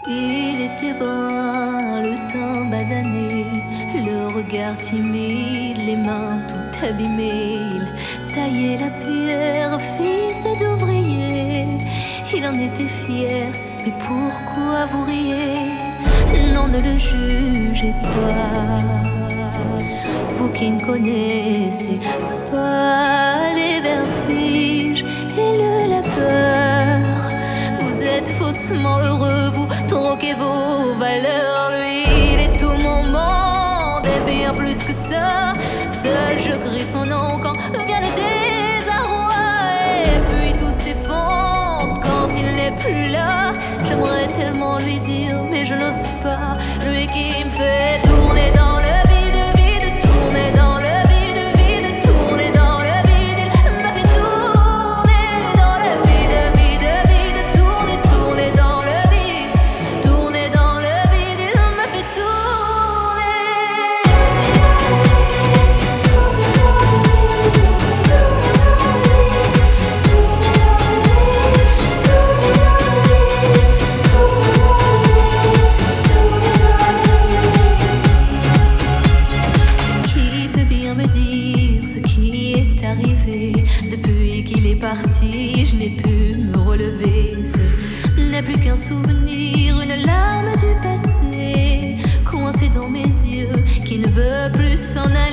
Il était brun, le teint basané, le regard timide, les mains tout abîmées. Il taillait la pierre, fils d'ouvrier. Il en était fier, mais pourquoi vous riez? Non, ne le jugez pas, vous qui ne connaissez pas les vertiges et la peur. Vous êtes faussement heureux, vous troquez vos valeurs. Lui, il est tout mon monde et bien plus que ça. Seul je crie son nom quand vient le désarroi. Et puis tout s'effondre quand il n'est plus là. J'aimerais tellement lui dire, mais je n'ose pas. Lui qui me fait tourner dans le vide, vide, tourner dans le vide, vide, tourner dans le vide. Il m'a fait tourner dans le vide, vide, vide, tourner, tourner dans le vide, tourner dans le vide. Il m'a fait arrivé. Depuis qu'il est parti, je n'ai pu me relever. Ce n'est plus qu'un souvenir, une larme du passé, coincée dans mes yeux, qui ne veut plus s'en aller.